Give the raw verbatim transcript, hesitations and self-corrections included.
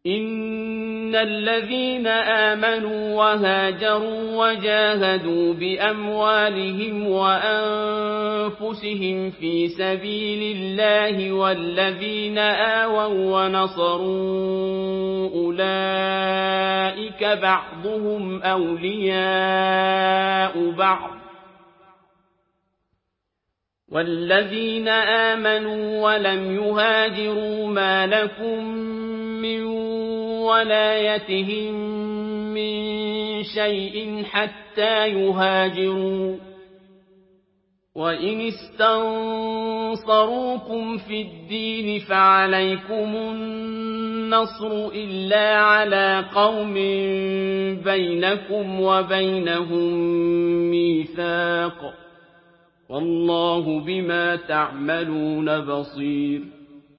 إِنَّ الَّذِينَ آمَنُوا وَهَاجَرُوا وَجَاهَدُوا بِأَمْوَالِهِمْ وَأَنفُسِهِمْ فِي سَبِيلِ اللَّهِ وَالَّذِينَ آوَوا وَّنَصَرُوا أُولَٰئِكَ بَعْضُهُمْ أَوْلِيَاءُ بَعْضٍ ۚ وَالَّذِينَ آمَنُوا وَلَمْ يُهَاجِرُوا مَا لَكُم مِّن وَلَايَتِهِم مِّن شَيْءٍ حَتَّىٰ يُهَاجِرُوا ۚ وَإِنِ اسْتَنصَرُوكُمْ فِي الدِّينِ فَعَلَيْكُمُ النَّصْرُ إِلَّا عَلَىٰ قَوْمٍ بَيْنَكُمْ وَبَيْنَهُم مِّيثَاقٌ ۗ وَاللَّهُ بِمَا تَعْمَلُونَ بَصِيرٌ